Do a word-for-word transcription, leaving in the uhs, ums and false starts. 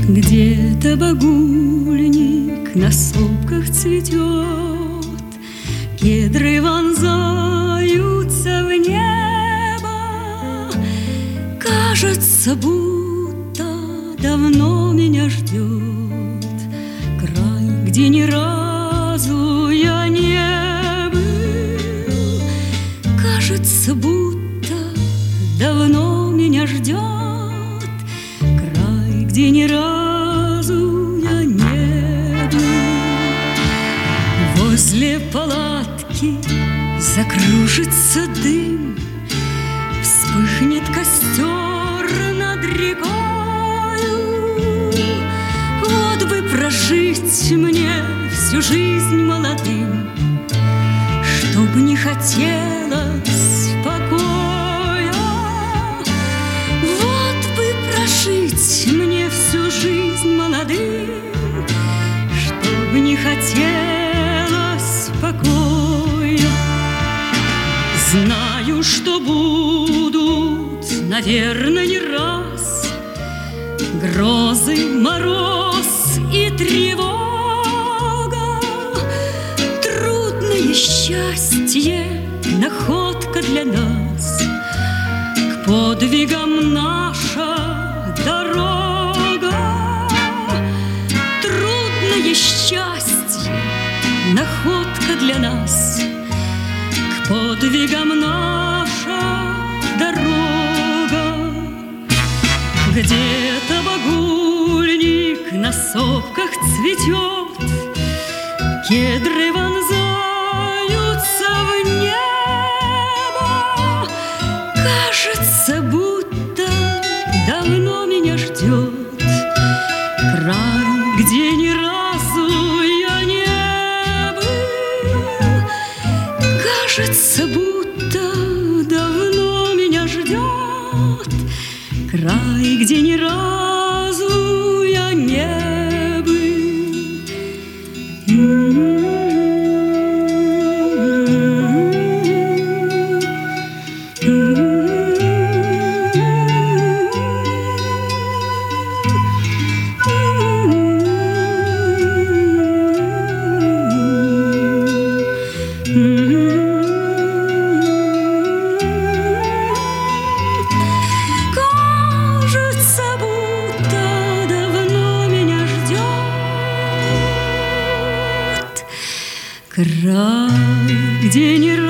Где-то багульник на сопках цветет, кедры вонзаются в небо. Кажется, будто давно меня ждет край, где ни разу я не был. Кажется, будто давно меня ждет край, где ни разу я не был. Возле палатки закружится дым, вспыхнет костер над рекою. Вот бы прожить мне всю жизнь молодым, чтоб не хотелось покоя. Вот бы прожить мне всю жизнь молодым, чтоб не хотелось покоя. Знаю, что будут, наверное, не раз грозы, мороз и тревога. Трудное счастье, находка для нас, к подвигам наша дорога. Трудное счастье, находка для нас, к подвигам наша дорога. Где-то багульник на сопках цветет, кедры вонзаются в небо. Кажется, будто давно меня ждет край, где ни разу я не был. Кажется, будто давно меня ждет край, где ни разу я не был. Край, где ни